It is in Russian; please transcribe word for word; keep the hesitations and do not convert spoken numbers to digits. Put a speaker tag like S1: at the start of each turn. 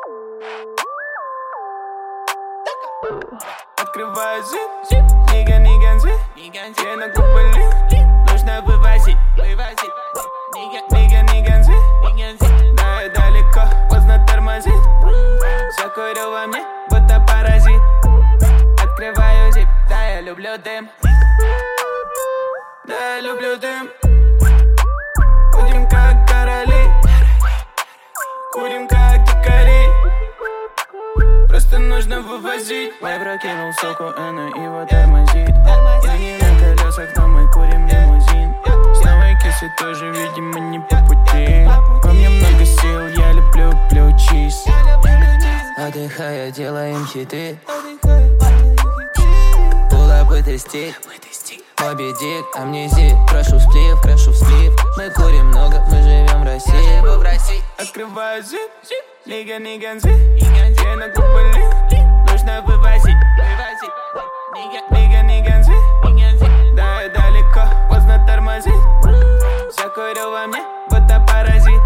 S1: Открываю зип, нига, ниганзи, я на куполе, нужно вывозить, вывозить. Нига, нига, ниганзи, да, я далеко, поздно тормозит. Все курю во мне, будто паразит. Открываю зип, да, я люблю дым. Да, я люблю дым. Ходим как короли, курим как дикари. Просто нужно вывозить. Я прокинул соку, она его тормозит. Я не на колесах, но мы курим лимузин. С новой кисы тоже, видимо, не по пути. Во мне много сил, я люблю блю чиз.
S2: Отдыхая, делаем хиты. Пулапы тестик. Моби Дик, амнезия, крашу в сплив, крашу в сплив. Мы курим много, мы живем в России.
S1: Открываю зип, нига, ниганзи, я на куполе, нужно вывозить, вывозить. Нига, нига, ниганзи, да, я далеко, поздно тормозит. Все курю во мне, будто паразит.